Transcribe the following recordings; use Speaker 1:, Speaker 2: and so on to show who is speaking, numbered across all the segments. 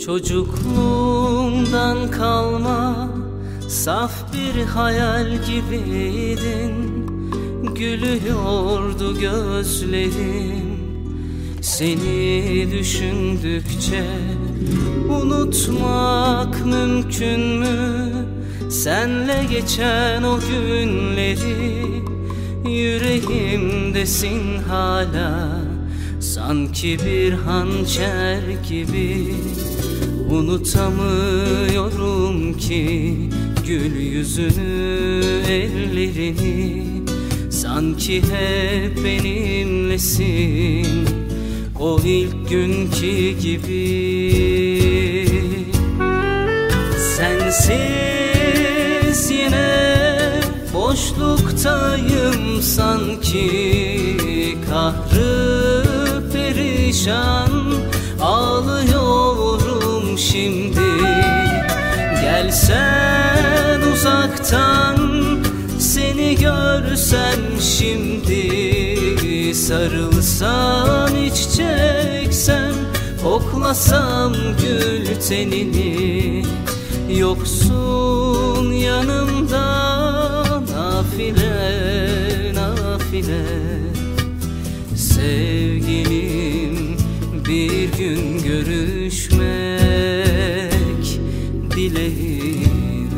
Speaker 1: Çocukluğumdan kalma saf bir hayal gibiydin. Gülüyordu gözlerim seni düşündükçe. Unutmak mümkün mü senle geçen o günleri? Yüreğimdesin hala, sanki bir hançer gibi. Unutamıyorum ki gül yüzünü, ellerini. Sanki hep benimlesin o ilk günkü gibi. Sensiz yine boşluktayım sanki. Kahrı perişan ağlıyorum şimdi. Gelsen uzaktan, seni görsem şimdi. Sarılsam, iç çeksem, koklasam gül tenini. Yoksun yanımda nafile nafile. Sevgilim, bir gün görüşmek dileğim.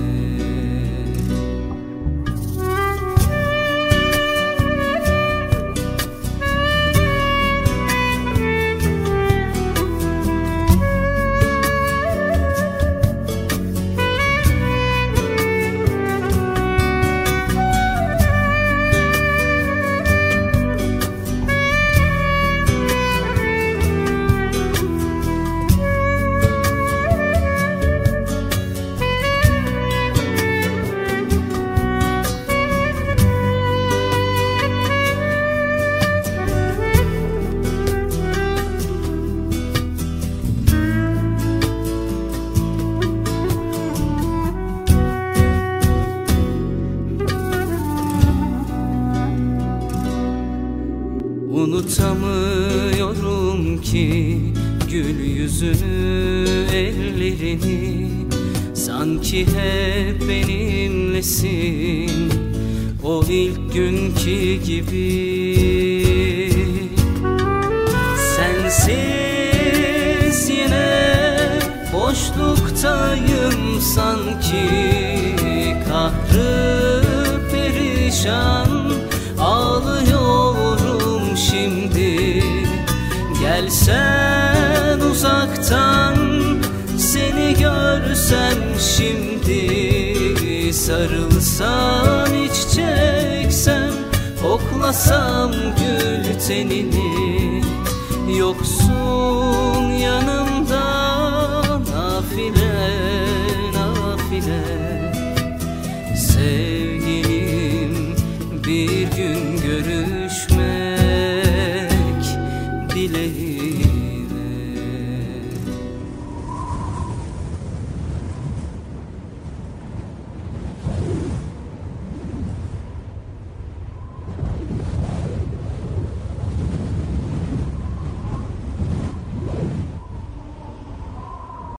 Speaker 1: Unutamıyorum ki gül yüzünü, ellerini. Sanki hep benimlesin o ilk günkü gibi. Sensiz yine boşluktayım sanki. Kahrı perişan ağlıyorum şimdi. Gelsen uzaktan, seni görsem şimdi. Sarılsam, iç çeksem, koklasam gül tenini. Yoksun yanımda nafile nafile.